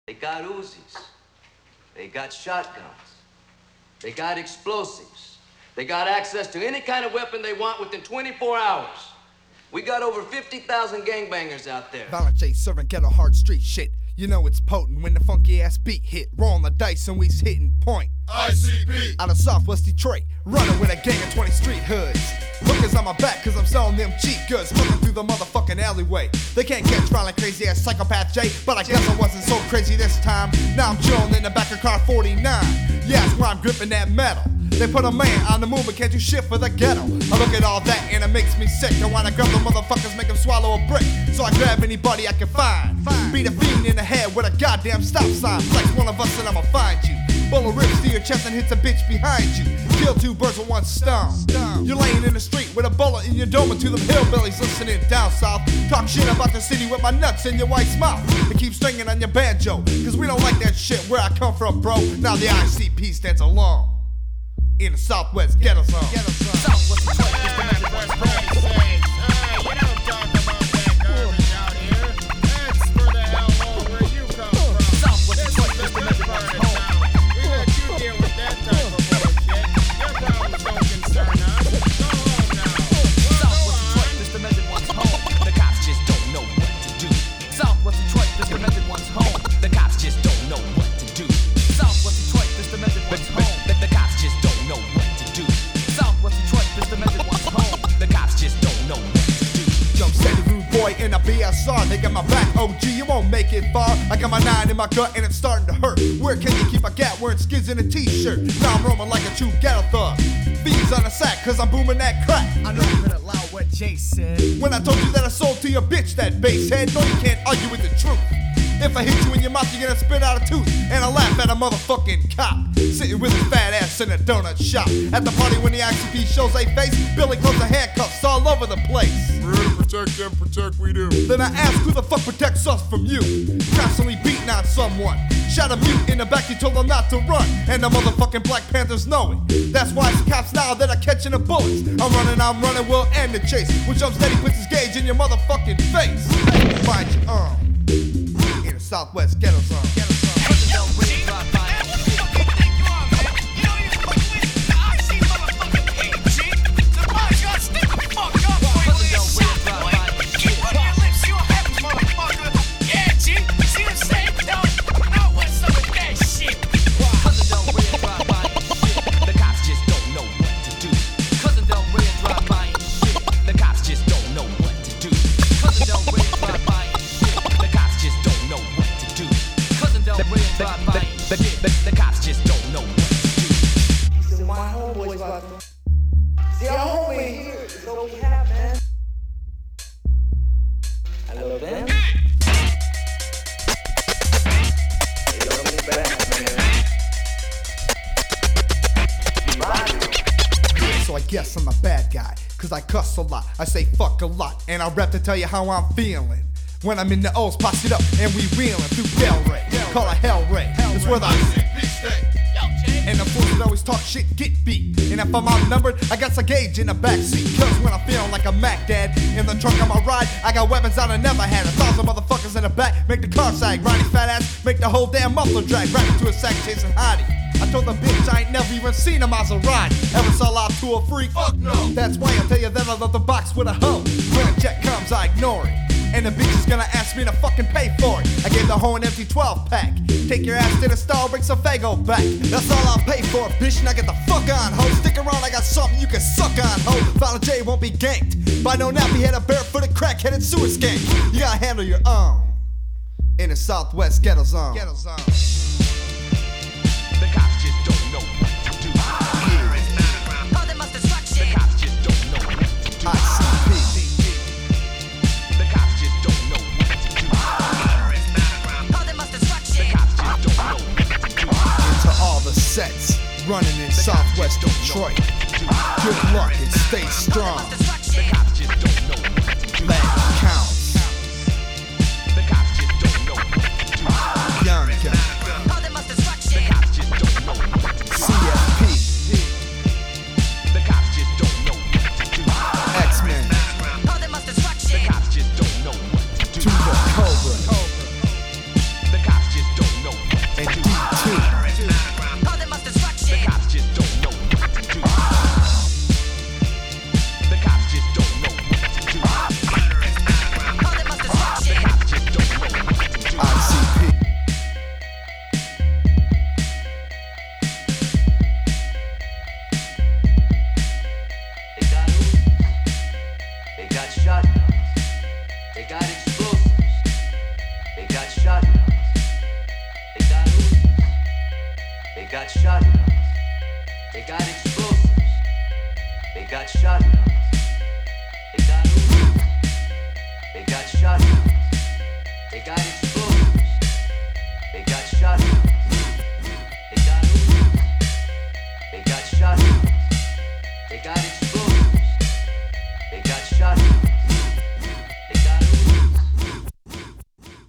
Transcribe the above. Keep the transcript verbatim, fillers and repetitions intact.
They got Uzis. They got shotguns. They got explosives. They got access to any kind of weapon they want within twenty-four hours. We got over fifty thousand gangbangers out there. Violent J serving ghetto hard street shit. You know it's potent when the funky ass beat hit. Rolling the dice and we's hitting point. I C P Out of Southwest Detroit, running with a gang of twenty street hoods. Hookers on my back cause I'm selling them cheap goods. Looking through the motherfucking alleyway. They can't catch violent crazy ass psychopath J, but I guess I wasn't so crazy this time. Now I'm chilling in the back of car forty-nine. Yeah, that's where I'm gripping that metal. They put a man on the moon but can't do shit for the ghetto. I look at all that and it makes me sick. I wanna grab the motherfuckers, make them swallow a brick. So I grab anybody I can find. Beat a fiend in the head with a goddamn stop sign. Flex one of us and I'ma find you. Bullet rips to your chest and hits a bitch behind you. Kill two birds with one stone. You're laying in the street with a bullet in your dome and to them hillbillies listening down south. Talk shit about the city with my nuts in your wife's mouth. And keep stringing on your banjo, cause we don't like that shit where I come from, bro. Now the I C P stands alone in the Southwest Ghetto Zone. Southwest Detroit is the method once home. You don't talk about that garbage out here. That's for the hell all where you come from. Southwest This Detroit is is the the best method part once of home. town. We let you deal with that type of bullshit. Your problems don't concern us. Go home now. Southwest Detroit is the method once home. The cops just don't know what to do. Southwest Detroit is the method once home. The cops just don't know what to do. Southwest Detroit is the method once home. The, the cops just don't know what to do. Southwest Detroit is the method once home. The cops just don't know what to do. Jump steady, rude boy in a B S R. They got my back, O G, you won't make it far. I got my nine in my gut and it's starting to hurt. Where can you keep a gat wearing skins in a t-shirt? Now I'm roaming like a true ghetto thug. Bees on the sack cause I'm booming that crack. I know you heard it loud what Jay said. When I told you that I sold to your bitch that bass head, no you can't argue with the truth. If I hit you in your mouth, you're gonna spit out a tooth. And I laugh at a motherfucking cop sitting with his fat ass in a donut shop. At the party when the I C P shows a face, Billy clothes and handcuffs all over the place. We're here to protect them, protect we do. Then I ask who the fuck protects us from you? Constantly beating on someone. Shot a mute in the back, you told them not to run. And the motherfucking Black Panthers know it. That's why it's cops now that are catching the bullets. I'm running, I'm running, we'll end the chase. When Jump Steady puts his gauge in your motherfucking face. Find your arm in the Southwest Ghetto Zone. Ghetto Zone. The, the, the, the cops just don't know what to do. So my homeboys about to... See, our homie here is what we have, man. I love them. They love me back, man. So I guess I'm a bad guy, cause I cuss a lot, I say fuck a lot, and I rap to tell you how I'm feeling. When I'm in the O's, posse it up, and we wheeling through Delray. Call it Hell Ray. That's where the and the fools that always talk shit get beat. And if I'm outnumbered, I got some gauge in the backseat. Cause when I'm feeling like a Mac Dad, in the trunk of my ride, I got weapons I never had. A thousand motherfuckers in the back, make the car sag. Ronnie's fat ass, make the whole damn muffler drag. Right into a sack chasing Hottie. I told the bitch I ain't never even seen a Maserati. Ever sell out to a freak? Fuck no. That's why I tell you that I love the box with a hoe. When a check comes, I ignore it. And the bitch is gonna ask me to fucking pay for it. I gave the hoe an empty twelve pack. Take your ass to the store, bring some Fago back. That's all I'll pay for, bitch. Now get the fuck on, ho. Stick around, I got something you can suck on, ho. Violent J won't be ganked by no nappy head, a barefooted crack-headed sewer skank. You gotta handle your own in the Southwest Ghetto Zone. Ghetto Zone. The cops just don't know what to do. Yeah. Call them us destruction. The cops just don't know what to do. I C P. Sets running in Southwest Detroit. Good luck and stay strong. Land counts. Young Gun. C F P. X-Men. To the Cobra. got explosives.